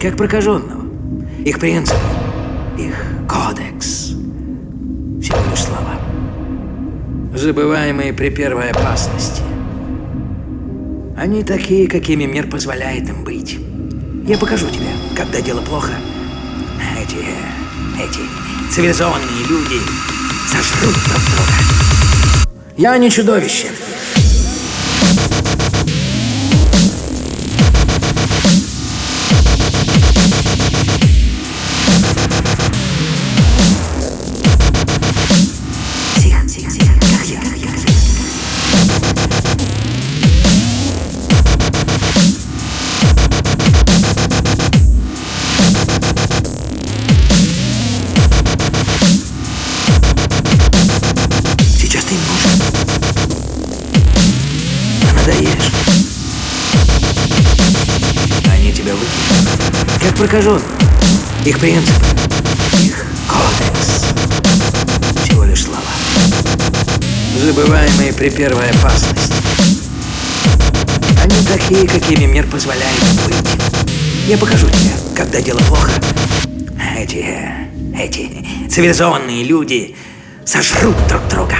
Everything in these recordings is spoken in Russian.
как прокаженного. Их принципы, их кодекс — всего лишь слова, забываемые при первой опасности. Они такие, какими мир позволяет им быть. Я покажу тебе, когда дело плохо. Эти цивилизованные люди сожрут друг друга. Я не чудовище. Надоешь. Они тебя выкинут, как прокаженных. Их принципы, их кодекс — всего лишь слова, забываемые при первой опасности. Они такие, какими мир позволяет им быть. Я покажу тебе, когда дело плохо. Эти цивилизованные люди сожрут друг друга.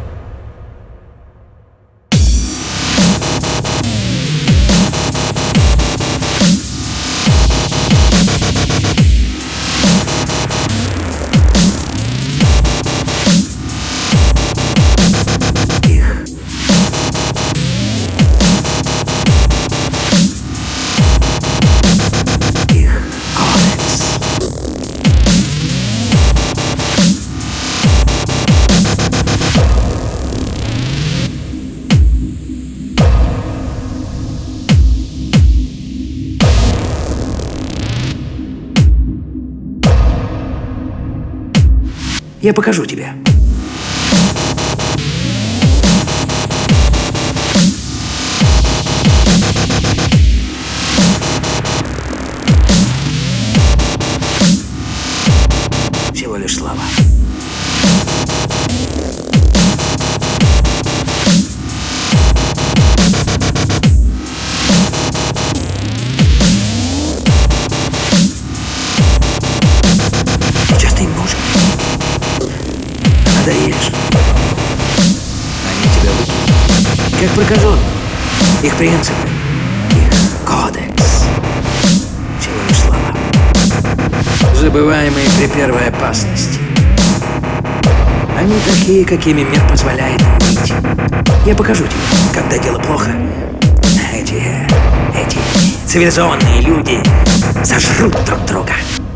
Я покажу тебе. Всего лишь слова. Сейчас ты им нужен. Надоешь. Они тебя выкинут, как прокаженных. Их принципы, их кодекс — всего лишь слова, забываемые при первой опасности. Они такие, какими мир позволяет им быть. Я покажу тебе, когда дело плохо. Эти цивилизованные люди сожрут друг друга.